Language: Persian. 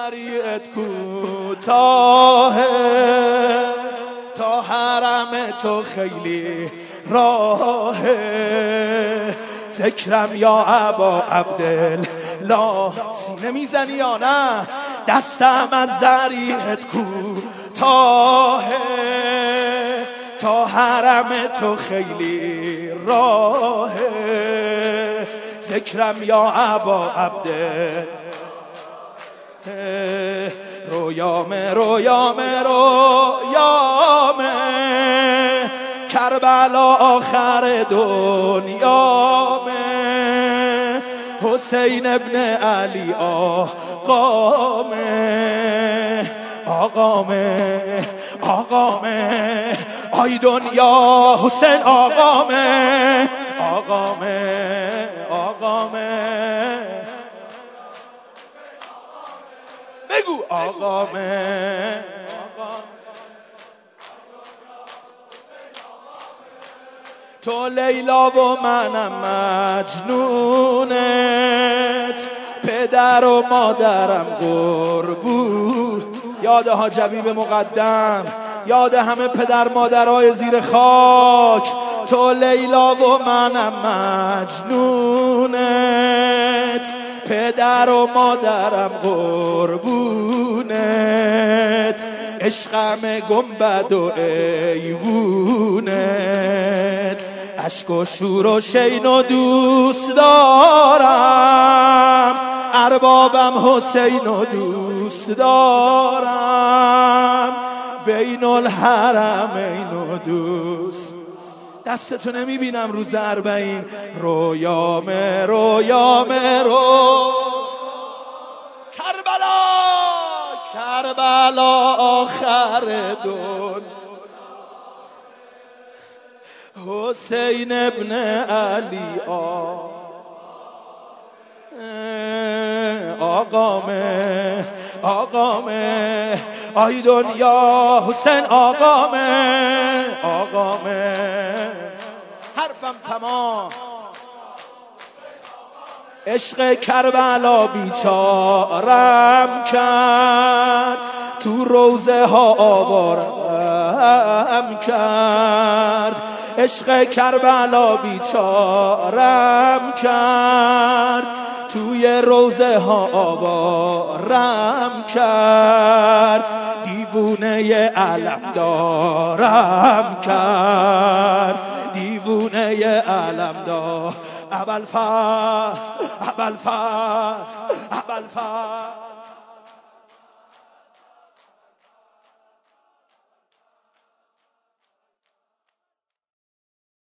زریعت کوتاهه، تا حرم تو خیلی راهه. ذکرم یا ابا عبدالله، سینه میزنی یا نه؟ دستم از زریعت کوتاهه، تا حرم تو خیلی راهه. ذکرم یا ابا عبدالله، رویامه رویامه رویامه، کربلا آخر دنیامه. حسین ابن علی آقامه، آقامه آقامه، آی دنیا حسین آقامه، آقامه آقامه، بگو آقامه. تو لیلا و منم مجنونت، پدر و مادرم قربون. یاد حاج حبیب مقدم، یاد همه پدر مادرای زیر خاک. تو لیلا و منم مجنونت، پدر و مادرم قربونت. عشقم گنبد و ایوونت، اشک و شور و شین و دوست دارم. اربابم حسین و دوست دارم، بین الحرمین و دوست. دستتو نمیبینم روز اربعین. رویامه رویامه رو کربلا، کربلا آخر دون. حسین ابن علی آقامه، آقامه، آی دنیا حسین آقامه، آقامه. حرفم تمام. عشق کربلا بیچارم کرد، تو روزه ها آوارم کرد. عشق کربلا بیچارم کرد، توی روزه ها آوارم کرد. دیوونه علم دارم کرد، دیوونه علم دار. ابوالفضل ابوالفضل ابوالفضل